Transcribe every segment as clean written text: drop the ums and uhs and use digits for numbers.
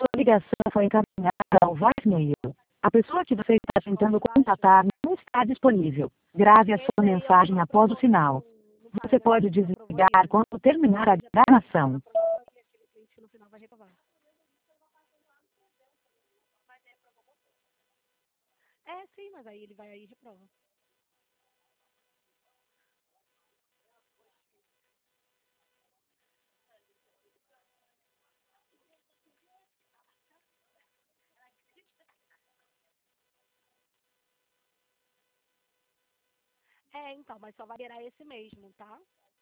Sua ligação foi encaminhada ao voicemail. A pessoa que você está tentando contatar não está disponível. Grave a sua mensagem após o sinal. Você pode desligar quando terminar a gravação. No final vai reprovar. É, sim, mas aí ele vai aí e reprova. É, então, mas só vai virar esse mesmo, tá?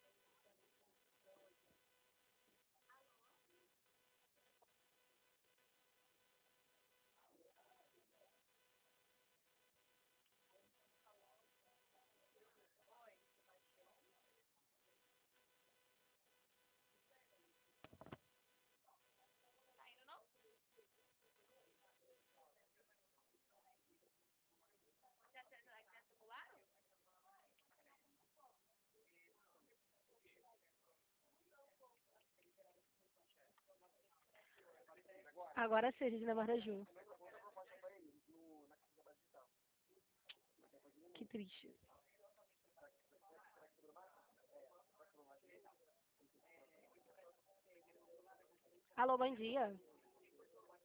Agora sim, a gente leva Ju. Que triste. Alô, bom dia.